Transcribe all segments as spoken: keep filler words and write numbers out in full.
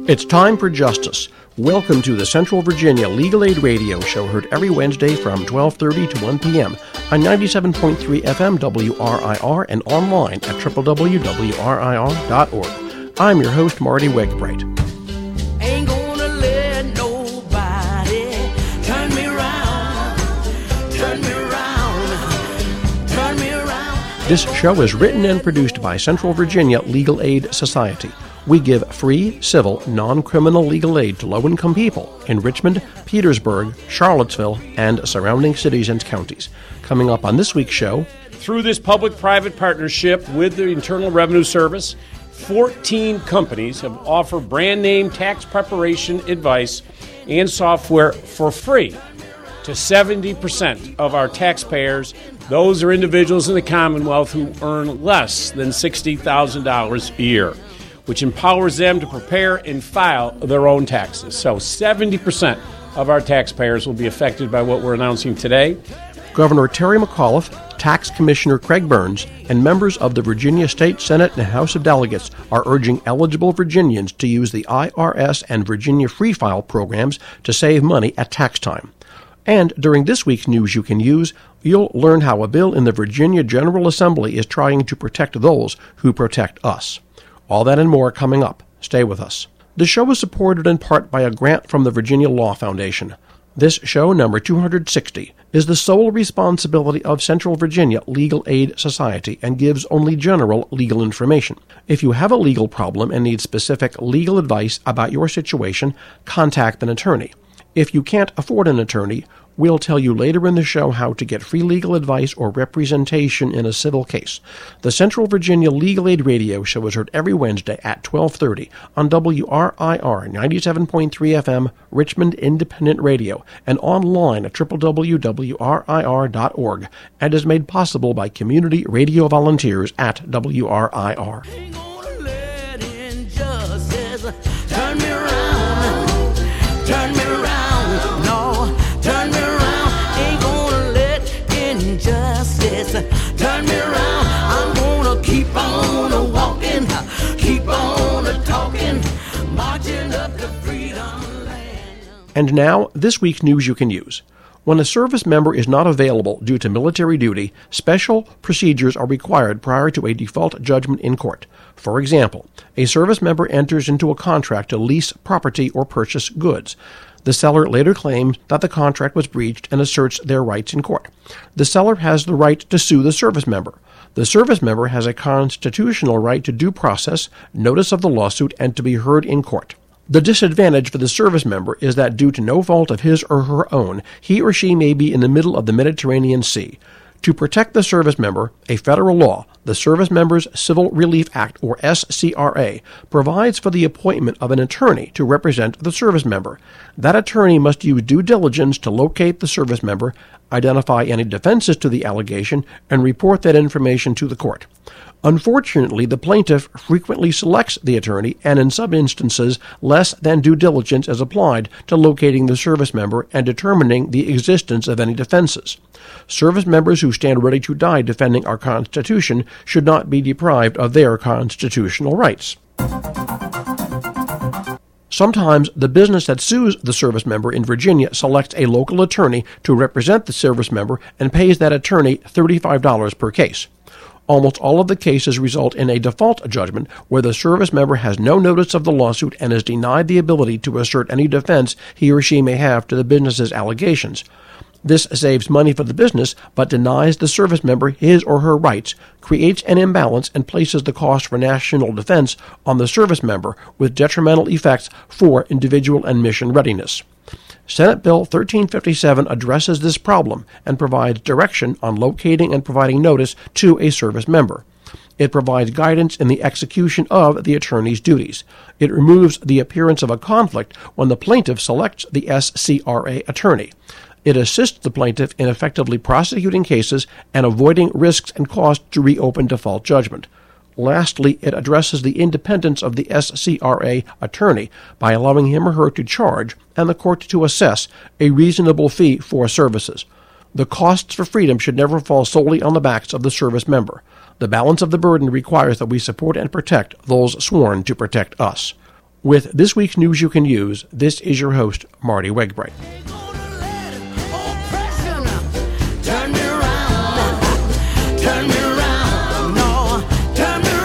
It's time for justice. Welcome to the Central Virginia Legal Aid Radio Show, heard every Wednesday from twelve thirty to one p.m. on ninety-seven point three F M W R I R and online at w w w dot w r i r dot org. I'm your host, Marty Wegbright. Ain't gonna let nobody turn me around, turn me around, turn me around. This show is written and produced by Central Virginia Legal Aid Society. We give free, civil, non-criminal legal aid to low-income people in Richmond, Petersburg, Charlottesville, and surrounding cities and counties. Coming up on this week's show, through this public-private partnership with the Internal Revenue Service, fourteen companies have offered brand-name tax preparation advice and software for free to seventy percent of our taxpayers. Those are individuals in the Commonwealth who earn less than sixty thousand dollars a year, which empowers them to prepare and file their own taxes. So seventy percent of our taxpayers will be affected by what we're announcing today. Governor Terry McAuliffe, Tax Commissioner Craig Burns, and members of the Virginia State Senate and House of Delegates are urging eligible Virginians to use the I R S and Virginia Free File programs to save money at tax time. And during this week's News You Can Use, you'll learn how a bill in the Virginia General Assembly is trying to protect those who protect us. All that and more coming up. Stay with us. The show is supported in part by a grant from the Virginia Law Foundation. This show, number two hundred sixty, is the sole responsibility of Central Virginia Legal Aid Society and gives only general legal information. If you have a legal problem and need specific legal advice about your situation, contact an attorney. If you can't afford an attorney, we'll tell you later in the show how to get free legal advice or representation in a civil case. The Central Virginia Legal Aid Radio Show is heard every Wednesday at twelve thirty on W R I R ninety-seven point three F M, Richmond Independent Radio, and online at w w w dot w r i r dot org, and is made possible by community radio volunteers at W R I R. Ain't gonna let injustice turn me around, turn me around, no, turn me around. Ain't gonna let injustice turn me around. I'm gonna keep on a walking, keep on a talking, marching up to freedom land. And now, this week's News You Can Use. When a service member is not available due to military duty, special procedures are required prior to a default judgment in court. For example, a service member enters into a contract to lease property or purchase goods. The seller later claims that the contract was breached and asserts their rights in court. The seller has the right to sue the service member. The service member has a constitutional right to due process, notice of the lawsuit, and to be heard in court. The disadvantage for the service member is that due to no fault of his or her own, he or she may be in the middle of the Mediterranean Sea. To protect the service member, a federal law, the Service Members Civil Relief Act, or S C R A, provides for the appointment of an attorney to represent the service member. That attorney must use due diligence to locate the service member, identify any defenses to the allegation, and report that information to the court. Unfortunately, the plaintiff frequently selects the attorney, and in some instances, less than due diligence is applied to locating the service member and determining the existence of any defenses. Service members who stand ready to die defending our Constitution should not be deprived of their constitutional rights. Sometimes the business that sues the service member in Virginia selects a local attorney to represent the service member and pays that attorney thirty-five dollars per case. Almost all of the cases result in a default judgment where the service member has no notice of the lawsuit and is denied the ability to assert any defense he or she may have to the business's allegations. This saves money for the business, but denies the service member his or her rights, creates an imbalance, and places the cost for national defense on the service member, with detrimental effects for individual and mission readiness. Senate Bill thirteen fifty-seven addresses this problem and provides direction on locating and providing notice to a service member. It provides guidance in the execution of the attorney's duties. It removes the appearance of a conflict when the plaintiff selects the S C R A attorney. It assists the plaintiff in effectively prosecuting cases and avoiding risks and costs to reopen default judgment. Lastly, it addresses the independence of the S C R A attorney by allowing him or her to charge and the court to assess a reasonable fee for services. The costs for freedom should never fall solely on the backs of the service member. The balance of the burden requires that we support and protect those sworn to protect us. With this week's news you can use, this is your host, Marty Wegbright. Turn me around, turn me around, no, turn me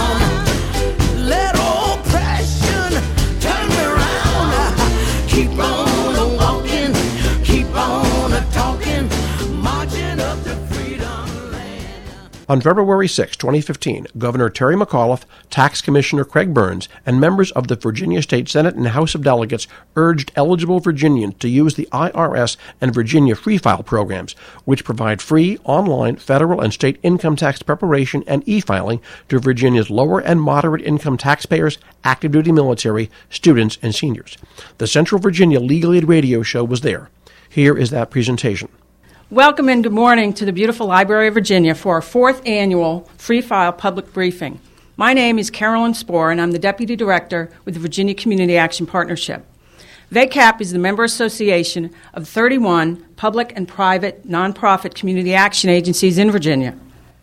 around. Let oppression turn me around. Keep on walking, keep on talking, marching up to freedom land. On February sixth, twenty fifteen, Governor Terry McAuliffe, Tax Commissioner Craig Burns, and members of the Virginia State Senate and House of Delegates urged eligible Virginians to use the I R S and Virginia Free File programs, which provide free online federal and state income tax preparation and e-filing to Virginia's lower and moderate income taxpayers, active duty military, students, and seniors. The Central Virginia Legal Aid Radio Show was there. Here is that presentation. Welcome and good morning to the beautiful Library of Virginia for our fourth annual Free File public briefing. My name is Carolyn Spohr, and I'm the Deputy Director with the Virginia Community Action Partnership. V C A P is the member association of thirty-one public and private nonprofit community action agencies in Virginia.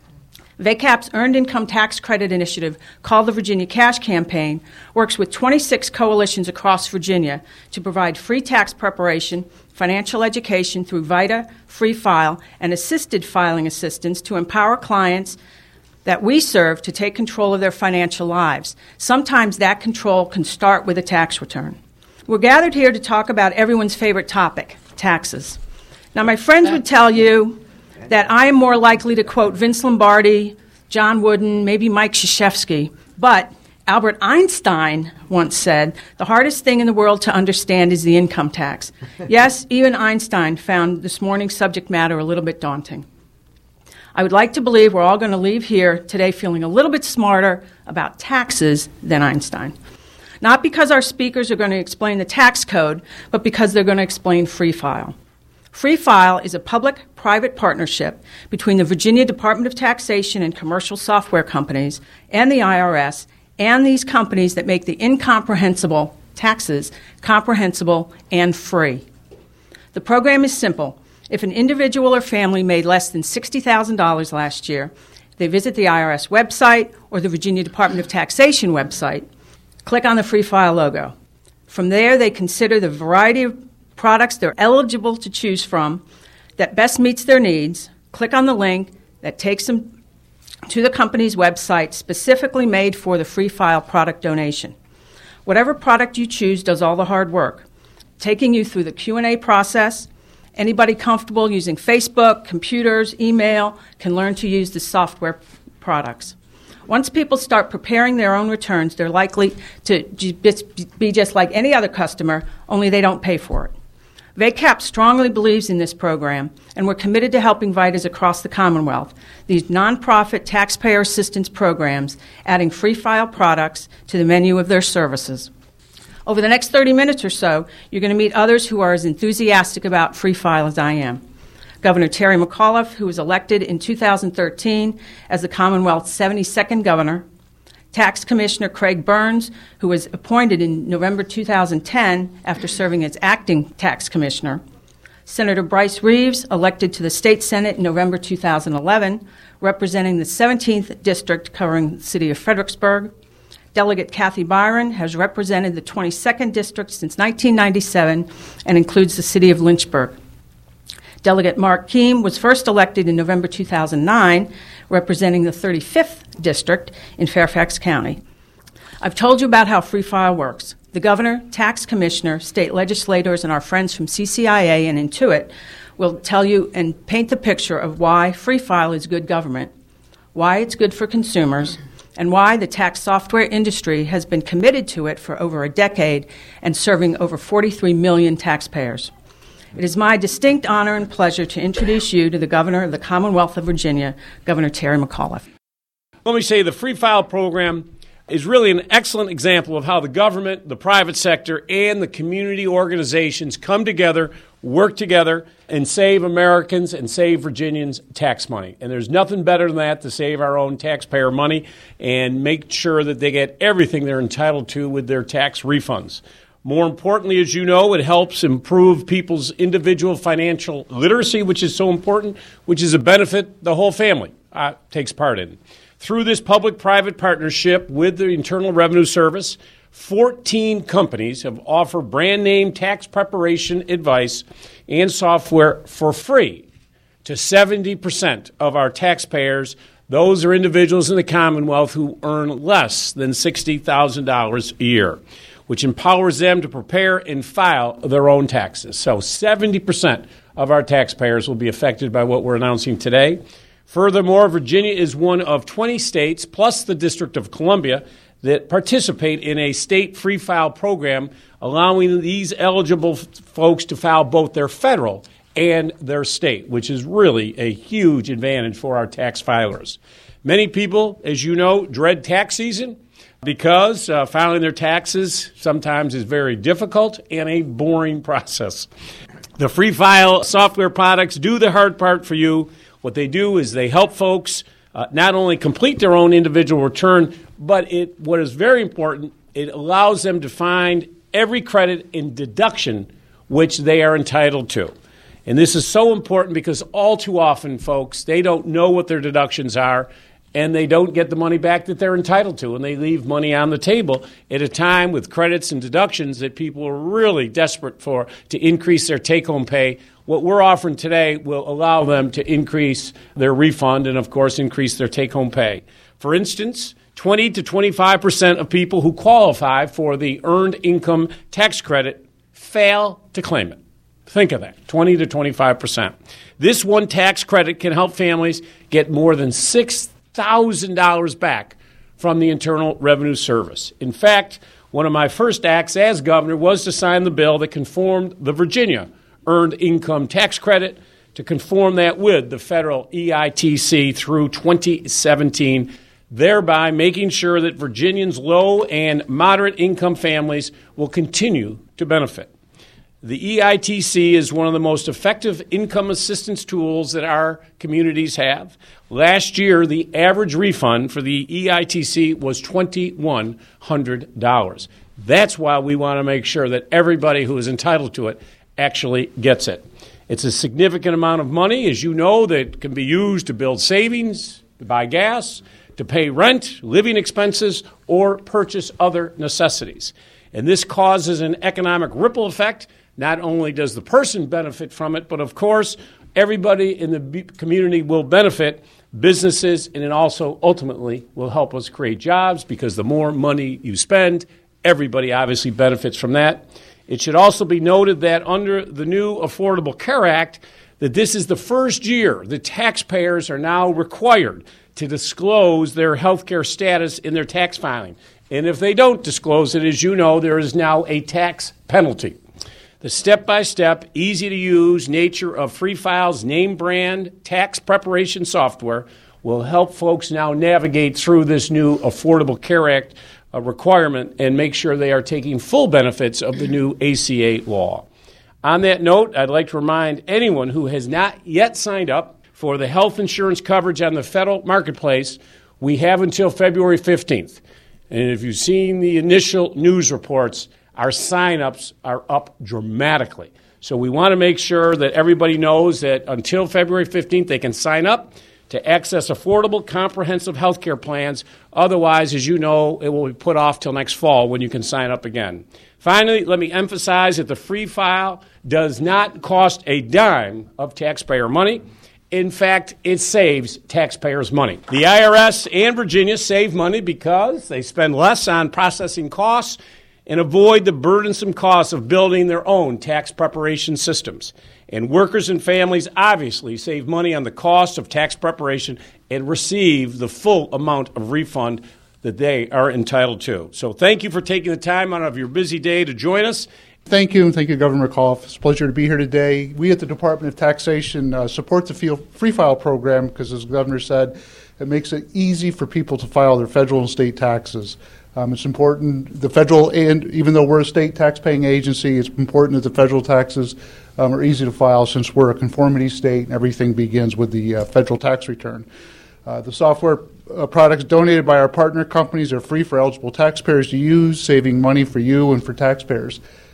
V C A P's Earned Income Tax Credit Initiative, called the Virginia Cash Campaign, works with twenty-six coalitions across Virginia to provide free tax preparation, financial education through VITA, Free File, and assisted filing assistance to empower clients that we serve to take control of their financial lives. Sometimes that control can start with a tax return. We're gathered here to talk about everyone's favorite topic, taxes. Now, my friends would tell you that I am more likely to quote Vince Lombardi, John Wooden, maybe Mike Krzyzewski, but Albert Einstein once said, the hardest thing in the world to understand is the income tax. Yes, even Einstein found this morning's subject matter a little bit daunting. I would like to believe we're all going to leave here today feeling a little bit smarter about taxes than Einstein. Not because our speakers are going to explain the tax code, but because they're going to explain Free File. Free File is a public-private partnership between the Virginia Department of Taxation and commercial software companies and the I R S, and these companies that make the incomprehensible taxes comprehensible and free. The program is simple. If an individual or family made less than sixty thousand dollars last year, they visit the I R S website or the Virginia Department of Taxation website, click on the Free File logo. From there, they consider the variety of products they're eligible to choose from that best meets their needs, click on the link that takes them to the company's website specifically made for the Free File product donation. Whatever product you choose does all the hard work, taking you through the Q and A process. Anybody comfortable using Facebook, computers, email can learn to use the software products. Once people start preparing their own returns, they're likely to be just like any other customer, only they don't pay for it. V C A P strongly believes in this program, and we're committed to helping VITAs across the Commonwealth, these nonprofit taxpayer assistance programs, adding Free File products to the menu of their services. Over the next thirty minutes or so, you're going to meet others who are as enthusiastic about Free File as I am. Governor Terry McAuliffe, who was elected in two thousand thirteen as the Commonwealth's seventy-second governor, Tax Commissioner Craig Burns, who was appointed in November two thousand ten after serving as acting tax commissioner, Senator Bryce Reeves, elected to the State Senate in November two thousand eleven, representing the seventeenth district covering the city of Fredericksburg. Delegate Kathy Byron has represented the twenty-second district since nineteen ninety-seven and includes the city of Lynchburg. Delegate Mark Keem was first elected in November two thousand nine, representing the thirty-fifth district in Fairfax County. I've told you about how Free File works. The governor, tax commissioner, state legislators, and our friends from C C I A and Intuit will tell you and paint the picture of why Free File is good government, why it's good for consumers, and why the tax software industry has been committed to it for over a decade and serving over forty-three million taxpayers. It is my distinct honor and pleasure to introduce you to the Governor of the Commonwealth of Virginia, Governor Terry McAuliffe. Let me say the Free File program is really an excellent example of how the government, the private sector, and the community organizations come together, work together, and save Americans and save Virginians tax money. And there's nothing better than that to save our own taxpayer money and make sure that they get everything they're entitled to with their tax refunds. More importantly, as you know, it helps improve people's individual financial literacy, which is so important, which is a benefit the whole family uh, takes part in. Through this public-private partnership with the Internal Revenue Service, fourteen companies have offered brand name tax preparation advice and software for free to seventy percent of our taxpayers. Those are individuals in the Commonwealth who earn less than sixty thousand dollars a year, which empowers them to prepare and file their own taxes. So seventy percent of our taxpayers will be affected by what we're announcing today. Furthermore, Virginia is one of twenty states, plus the District of Columbia, that participate in a state free file program, allowing these eligible f- folks to file both their federal and their state, which is really a huge advantage for our tax filers. Many people, as you know, dread tax season because uh, filing their taxes sometimes is very difficult and a boring process. The free file software products do the hard part for you. What they do is they help folks uh, not only complete their own individual return, but it what is very important, it allows them to find every credit and deduction which they are entitled to. And this is so important because all too often, folks, they don't know what their deductions are, and they don't get the money back that they're entitled to, and they leave money on the table at a time with credits and deductions that people are really desperate for to increase their take-home pay. What we're offering today will allow them to increase their refund and, of course, increase their take-home pay. For instance, twenty to twenty-five percent of people who qualify for the Earned Income Tax Credit fail to claim it. Think of that, twenty to twenty-five percent. This one tax credit can help families get more than six thousand dollars back from the Internal Revenue Service. In fact, one of my first acts as governor was to sign the bill that conformed the Virginia Earned Income Tax Credit to conform that with the federal E I T C through twenty seventeen, thereby making sure that Virginians' low and moderate income families will continue to benefit. The E I T C is one of the most effective income assistance tools that our communities have. Last year, the average refund for the E I T C was two thousand one hundred dollars. That's why we want to make sure that everybody who is entitled to it actually gets it. It's a significant amount of money, as you know, that can be used to build savings, to buy gas, to pay rent, living expenses, or purchase other necessities. And this causes an economic ripple effect. Not only does the person benefit from it, but of course, everybody in the b- community will benefit, businesses, and it also ultimately will help us create jobs because the more money you spend, everybody obviously benefits from that. It should also be noted that under the new Affordable Care Act, that this is the first year the taxpayers are now required to disclose their health care status in their tax filing. And if they don't disclose it, as you know, there is now a tax penalty. The step-by-step, easy-to-use nature of Free File's name brand tax preparation software will help folks now navigate through this new Affordable Care Act uh, requirement and make sure they are taking full benefits of the new A C A law. On that note, I'd like to remind anyone who has not yet signed up for the health insurance coverage on the federal marketplace, we have until February fifteenth. And if you've seen the initial news reports, our sign-ups are up dramatically. So we want to make sure that everybody knows that until February fifteenth, they can sign up to access affordable, comprehensive health care plans. Otherwise, as you know, it will be put off till next fall when you can sign up again. Finally, let me emphasize that the Free File does not cost a dime of taxpayer money. In fact, it saves taxpayers money. The I R S and Virginia save money because they spend less on processing costs and avoid the burdensome costs of building their own tax preparation systems. And workers and families obviously save money on the cost of tax preparation and receive the full amount of refund that they are entitled to. So thank you for taking the time out of your busy day to join us. Thank you, and thank you, Governor McAuliffe. It's a pleasure to be here today. We at the Department of Taxation uh, support the Free File program because, as the Governor said, it makes it easy for people to file their federal and state taxes. Um, it's important, the federal, and even though we're a state tax-paying agency, it's important that the federal taxes um, are easy to file since we're a conformity state and everything begins with the uh, federal tax return. Uh, the software uh, products donated by our partner companies are free for eligible taxpayers to use, saving money for you and for taxpayers.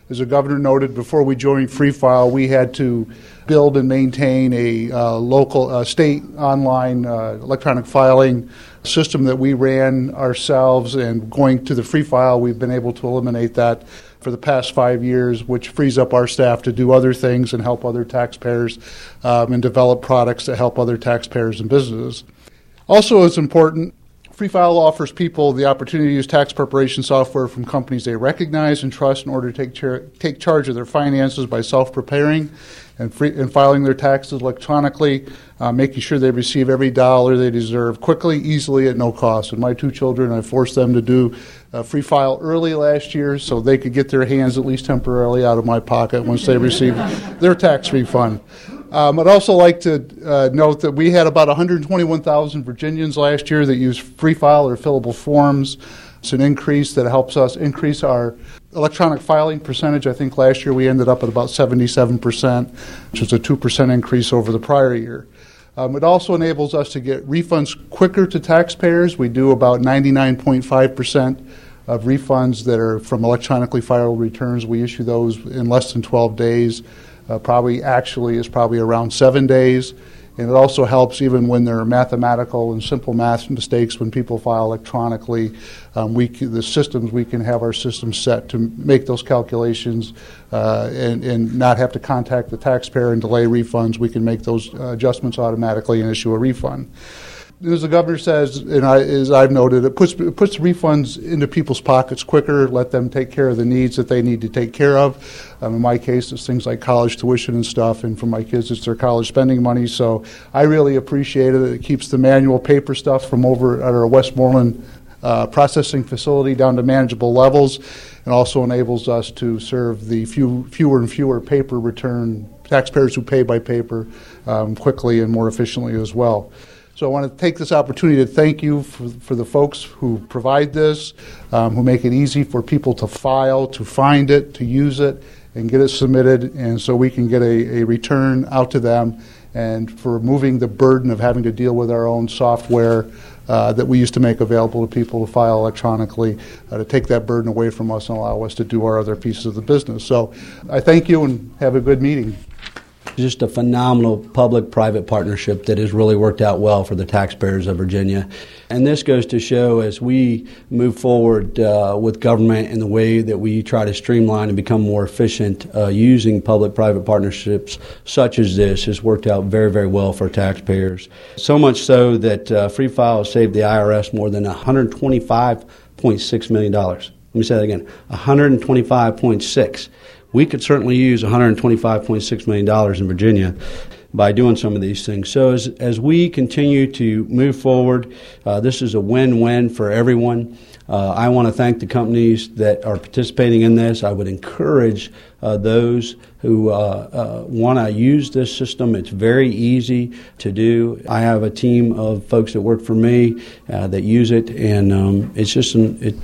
As the governor noted, before we joined Free File, we had to build and maintain a uh, local uh, state online uh, electronic filing system that we ran ourselves, and going to the Free File, we've been able to eliminate that for the past five years, which frees up our staff to do other things and help other taxpayers um, and develop products that help other taxpayers and businesses. Also, it's important, Free File offers people the opportunity to use tax preparation software from companies they recognize and trust in order to take, char- take charge of their finances by self-preparing and, free- and filing their taxes electronically, uh, making sure they receive every dollar they deserve quickly, easily, at no cost. And my two children, I forced them to do uh, Free File early last year so they could get their hands at least temporarily out of my pocket once they receive their tax refund. Um, I'd also like to uh, note that we had about one hundred twenty-one thousand Virginians last year that used Free File or fillable forms. It's an increase that helps us increase our electronic filing percentage. I think last year we ended up at about seventy-seven percent, which is a two percent increase over the prior year. Um, it also enables us to get refunds quicker to taxpayers. We do about ninety-nine point five percent of refunds that are from electronically filed returns. We issue those in less than twelve days. Uh, probably actually is probably around seven days. And it also helps even when there are mathematical and simple math mistakes when people file electronically. Um, we c- the systems, we can have our systems set to make those calculations uh, and, and not have to contact the taxpayer and delay refunds. We can make those uh, adjustments automatically and issue a refund. As the governor says, and I, as I've noted, it puts, it puts refunds into people's pockets quicker, let them take care of the needs that they need to take care of. Um, in my case, it's things like college tuition and stuff, and for my kids, it's their college spending money. So I really appreciate it. It keeps the manual paper stuff from over at our Westmoreland uh, processing facility down to manageable levels, and also enables us to serve the few, fewer and fewer paper return taxpayers who pay by paper um, quickly and more efficiently as well. So I want to take this opportunity to thank you for, for the folks who provide this, um, who make it easy for people to file, to find it, to use it, and get it submitted, and so we can get a, a return out to them, and for removing the burden of having to deal with our own software uh, that we used to make available to people to file electronically, uh, to take that burden away from us and allow us to do our other pieces of the business. So I thank you and have a good meeting. Just a phenomenal public-private partnership that has really worked out well for the taxpayers of Virginia. And this goes to show as we move forward uh, with government in the way that we try to streamline and become more efficient, uh, using public-private partnerships such as this has worked out very, very well for taxpayers. So much so that uh, Free File has saved the I R S more than one hundred twenty-five point six million dollars. Let me say that again, one hundred twenty-five point six. We could certainly use one hundred twenty-five point six million dollars in Virginia by doing some of these things. So as as we continue to move forward, uh, this is a win-win for everyone. Uh, I want to thank the companies that are participating in this. I would encourage uh, those who uh, uh, want to use this system. It's very easy to do. I have a team of folks that work for me uh, that use it, and um, it's just an, it.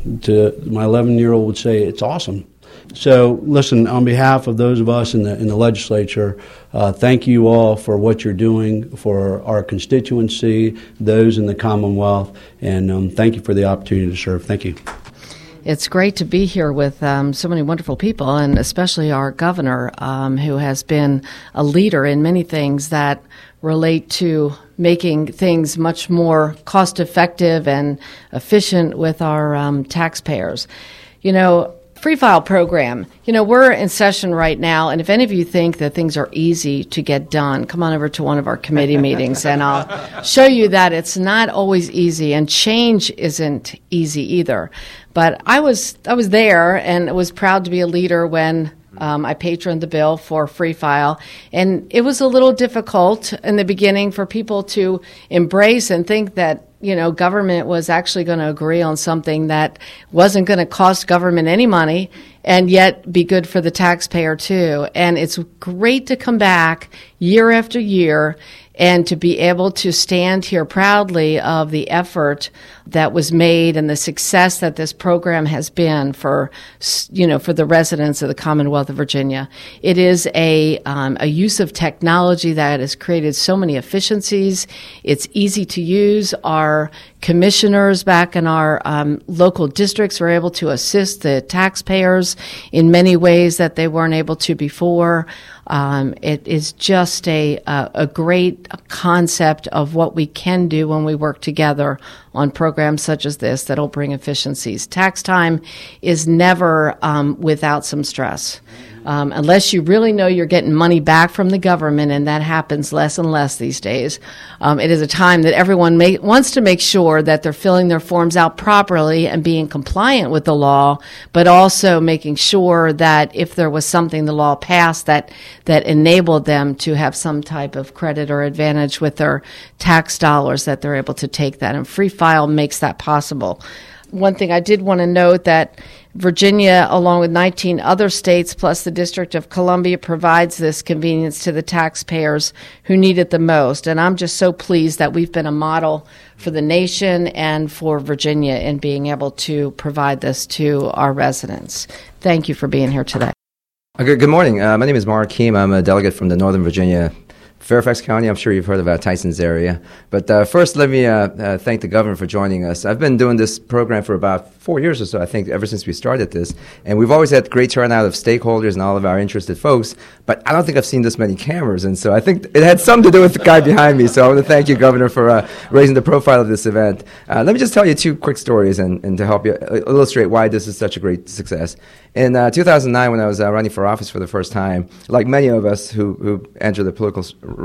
To my eleven-year-old would say it's awesome. So, listen, on behalf of those of us in the in the legislature, uh, thank you all for what you're doing for our constituency, those in the Commonwealth, and um, thank you for the opportunity to serve. Thank you. It's great to be here with um, so many wonderful people, and especially our governor, um, who has been a leader in many things that relate to making things much more cost-effective and efficient with our um, taxpayers. You know, Free File program, you know, we're in session right now, and if any of you think that things are easy to get done, come on over to one of our committee meetings, and I'll show you that it's not always easy, and change isn't easy either. But I was I was there and was proud to be a leader when Um, I patroned the bill for Free File, and it was a little difficult in the beginning for people to embrace and think that, you know, government was actually going to agree on something that wasn't going to cost government any money and yet be good for the taxpayer too. And it's great to come back year after year and to be able to stand here proudly of the effort that was made and the success that this program has been for, you know, for the residents of the Commonwealth of Virginia. It is a um, a use of technology that has created so many efficiencies. It's easy to use. Our commissioners back in our um, local districts were able to assist the taxpayers in many ways that they weren't able to before. Um, it is just a, a, a great concept of what we can do when we work together on programs such as this that'll bring efficiencies. Tax time is never um, without some stress. Um, unless you really know you're getting money back from the government, and that happens less and less these days. Um, it is a time that everyone may, wants to make sure that they're filling their forms out properly and being compliant with the law, but also making sure that if there was something the law passed that, that enabled them to have some type of credit or advantage with their tax dollars, that they're able to take that. And Free File makes that possible. One thing I did want to note that Virginia, along with nineteen other states plus the District of Columbia, provides this convenience to the taxpayers who need it the most. And I'm just so pleased that we've been a model for the nation and for Virginia in being able to provide this to our residents. Thank you for being here today. Good, good morning. Uh, my name is Mark Keem. I'm a delegate from the Northern Virginia Fairfax County. I'm sure you've heard about Tyson's area. But uh, first, let me uh, uh, thank the governor for joining us. I've been doing this program for about four years or so, I think, ever since we started this. And we've always had great turnout of stakeholders and all of our interested folks. But I don't think I've seen this many cameras. And so I think it had something to do with the guy behind me. So I want to thank you, Governor, for uh, raising the profile of this event. Uh, let me just tell you two quick stories and, and to help you illustrate why this is such a great success. In uh, two thousand nine, when I was uh, running for office for the first time, like many of us who, who enter the political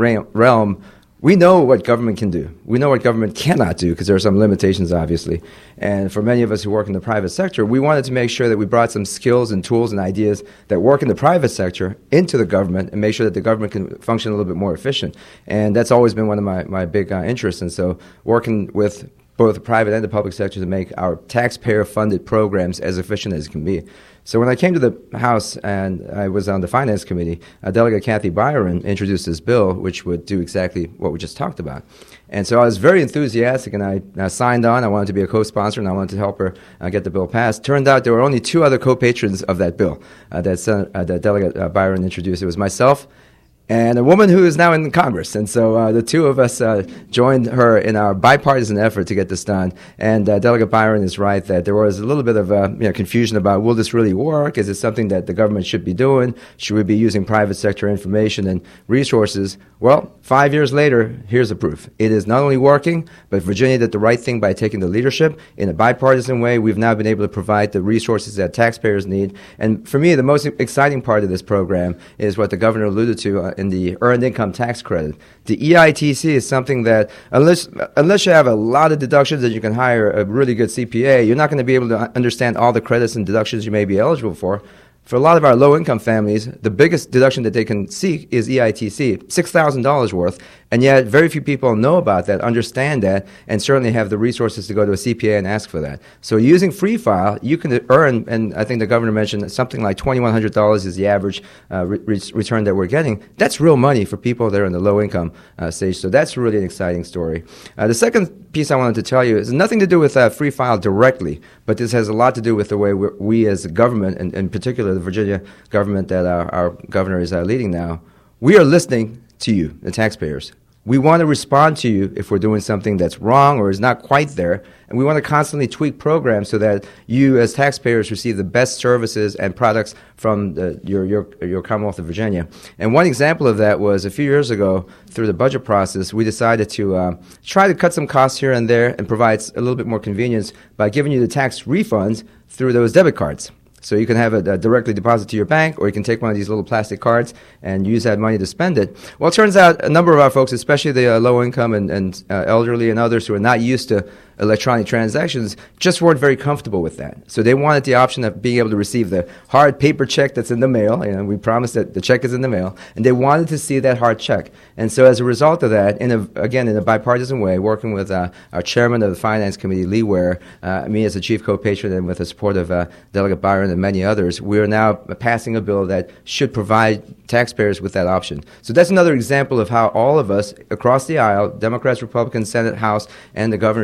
realm, we know what government can do. We know what government cannot do because there are some limitations, obviously. And for many of us who work in the private sector, we wanted to make sure that we brought some skills and tools and ideas that work in the private sector into the government and make sure that the government can function a little bit more efficient. And that's always been one of my, my big uh, interests. And so working with both the private and the public sector to make our taxpayer-funded programs as efficient as it can be. So when I came to the House and I was on the Finance Committee, uh, Delegate Kathy Byron introduced this bill, which would do exactly what we just talked about. And so I was very enthusiastic, and I uh, signed on. I wanted to be a co-sponsor, and I wanted to help her uh, get the bill passed. Turned out there were only two other co-patrons of that bill uh, that, Sen- uh, that Delegate uh, Byron introduced. It was myself and a woman who is now in Congress. And so uh, the two of us uh, joined her in our bipartisan effort to get this done. And uh, Delegate Byron is right that there was a little bit of uh, you know, confusion about, will this really work? Is it something that the government should be doing? Should we be using private sector information and resources? Well, five years later, here's the proof. It is not only working, but Virginia did the right thing by taking the leadership. In a bipartisan way, we've now been able to provide the resources that taxpayers need. And for me, the most exciting part of this program is what the governor alluded to uh, in the Earned Income Tax Credit. The E I T C is something that, unless unless you have a lot of deductions that you can hire a really good C P A, you're not going to be able to understand all the credits and deductions you may be eligible for. For a lot of our low-income families, the biggest deduction that they can seek is E I T C, six thousand dollars worth, and yet very few people know about that, understand that, and certainly have the resources to go to a C P A and ask for that. So using Free File, you can earn, and I think the governor mentioned something like twenty-one hundred dollars is the average uh, re- return that we're getting. That's real money for people that are in the low-income uh, stage, so that's really an exciting story. Uh, the second piece I wanted to tell you is nothing to do with uh, Free File directly, but this has a lot to do with the way we're, we as a government, and in particular the Virginia government that our, our governor is uh, leading now, we are listening to you, the taxpayers. We want to respond to you if we're doing something that's wrong or is not quite there, and we want to constantly tweak programs so that you as taxpayers receive the best services and products from the, your, your, your Commonwealth of Virginia. And one example of that was a few years ago, through the budget process, we decided to uh, try to cut some costs here and there and provide a little bit more convenience by giving you the tax refunds through those debit cards. So you can have it uh, directly deposited to your bank, or you can take one of these little plastic cards and use that money to spend it. Well, it turns out a number of our folks, especially the uh, low income and, and uh, elderly and others who are not used to electronic transactions, just weren't very comfortable with that. So they wanted the option of being able to receive the hard paper check that's in the mail, and we promised that the check is in the mail, and they wanted to see that hard check. And so as a result of that, in a, again, in a bipartisan way, working with uh, our chairman of the Finance Committee, Lee Ware, uh, me as the chief co-patron, and with the support of uh, Delegate Byron and many others, we are now passing a bill that should provide taxpayers with that option. So that's another example of how all of us across the aisle, Democrats, Republicans, Senate, House, and the governor's office,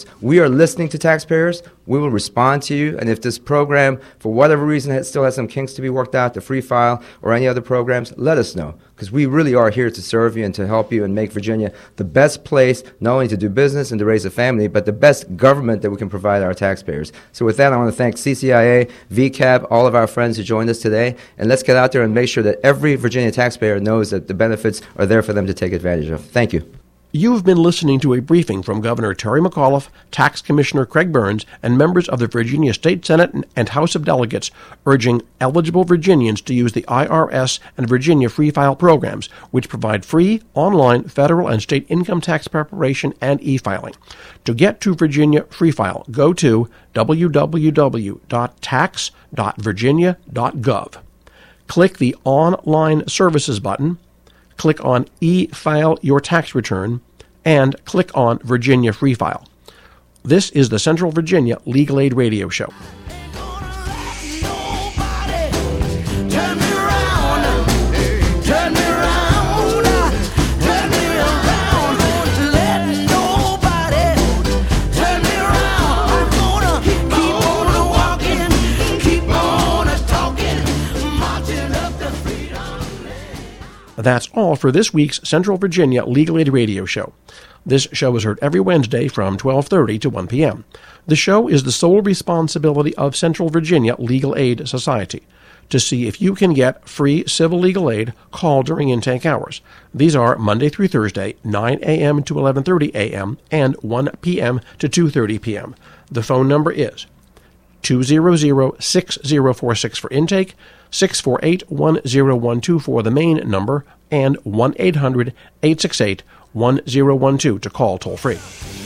We are listening to taxpayers. We will respond to you. And if this program, for whatever reason, has, still has some kinks to be worked out, the Free File or any other programs, let us know. Because we really are here to serve you and to help you and make Virginia the best place, not only to do business and to raise a family, but the best government that we can provide our taxpayers. So with that, I want to thank C C I A, V C A B, all of our friends who joined us today. And let's get out there and make sure that every Virginia taxpayer knows that the benefits are there for them to take advantage of. Thank you. You've been listening to a briefing from Governor Terry McAuliffe, Tax Commissioner Craig Burns, and members of the Virginia State Senate and House of Delegates urging eligible Virginians to use the I R S and Virginia Free File programs, which provide free online federal and state income tax preparation and e-filing. To get to Virginia Free File, go to w w w dot tax dot virginia dot gov. Click the Online Services button, click on E-File Your Tax Return, and click on Virginia Free File. This is the Central Virginia Legal Aid Radio Show. That's all for this week's Central Virginia Legal Aid Radio Show. This show is heard every Wednesday from twelve thirty to one p.m. The show is the sole responsibility of Central Virginia Legal Aid Society. To see if you can get free civil legal aid, call during intake hours. These are Monday through Thursday, nine a.m. to eleven thirty a.m. and one p.m. to two thirty p.m. The phone number is two hundred, six oh four six for intake, six four eight, one oh one two for the main number, and one eight hundred, eight six eight, one oh one two to call toll-free.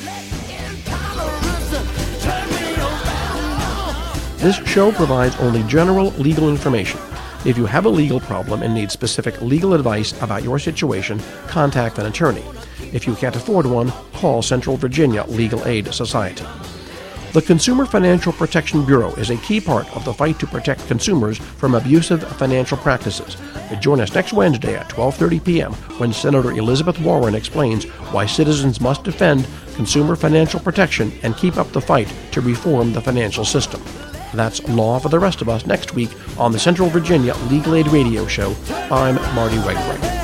This show provides only general legal information. If you have a legal problem and need specific legal advice about your situation, contact an attorney. If you can't afford one, call Central Virginia Legal Aid Society. The Consumer Financial Protection Bureau is a key part of the fight to protect consumers from abusive financial practices. Join us next Wednesday at twelve thirty p.m. when Senator Elizabeth Warren explains why citizens must defend consumer financial protection and keep up the fight to reform the financial system. That's law for the rest of us next week on the Central Virginia Legal Aid Radio Show. I'm Marty Wegberg.